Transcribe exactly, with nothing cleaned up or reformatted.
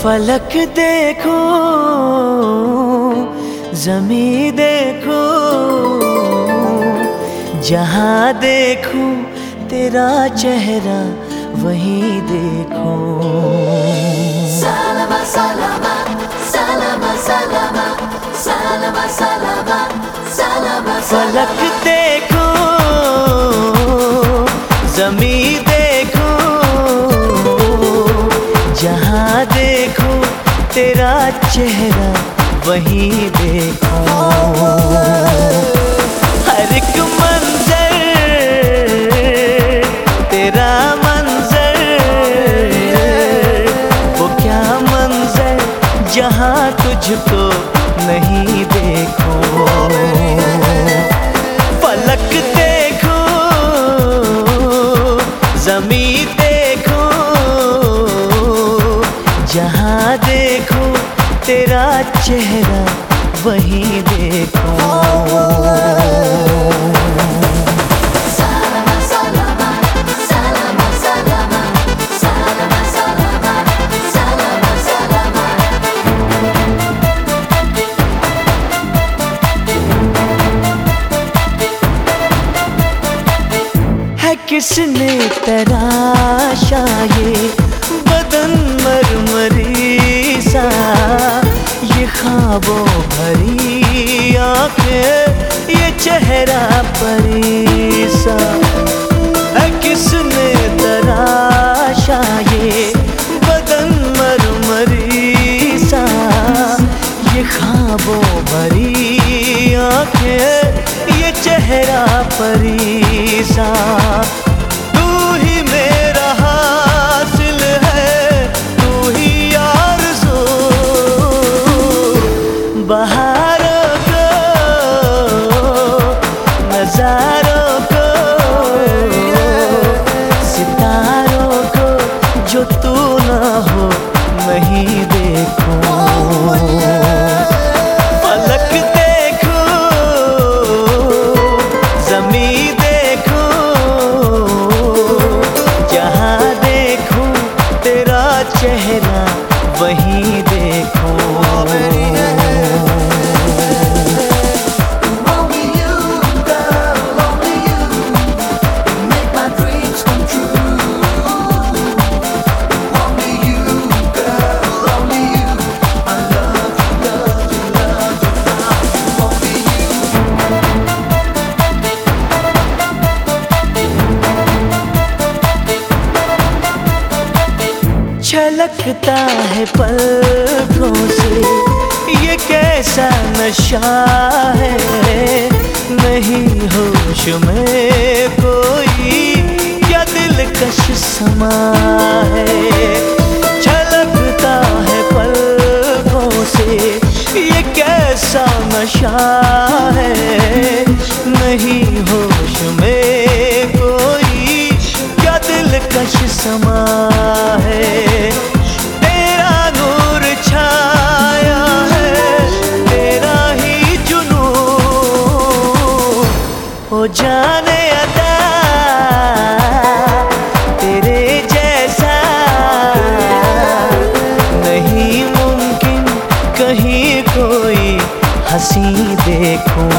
फलक देखो, ज़मीं देखो, जहाँ देखो तेरा चेहरा वहीं देखो। सलामा सलामा सलामा सलामा सलामा सलामा सलामा। फलक देखो, ज़मीं देखो, जहाँ देखो तेरा चेहरा वहीं देखो। हर एक मंजर तेरा मंजर, वो क्या मंजर जहाँ तुझको नहीं देखो। फलक देखो, ज़मीं देखो, जहाँ देखो तेरा चेहरा वहीं देखो। सलामा सलामा सलामा सलामा सलामा सलामा सलामा सलामा। है किसने तराशा ये बदन मरमरी सा, ये ख्वाबों भरी आंखें, ये चेहरा परी सा। है किसने तराशा ये बदन मरमरी सा, ये ख्वाबों भरी आंखें, ये चेहरा परी सा। तू ही मेरा हासिल है, तू ही आरज़ू, बहारों को, नज़ारों को, सितारों को, जो तू ना हो नहीं देखो। फलक देखो, ज़मीं देखो, जहाँ देखो तेरा चेहरा वहीं देखो। Only you, girl, only you, make my dreams come true. Only you, girl, only you, I love you, love you, love you, only you. छलकता है पलकों से ये कैसा नशा है, नहीं होश में कोई क्या दिलकश समा है। छलकता है पलकों से ये कैसा नशा है, नहीं होश में कोई क्या दिलकश समा है। तेरा नूर छाया है, तेरा ही जुनून, हो जाने अदा तेरे जैसा नहीं मुमकिन कहीं कोई हंसी देखो।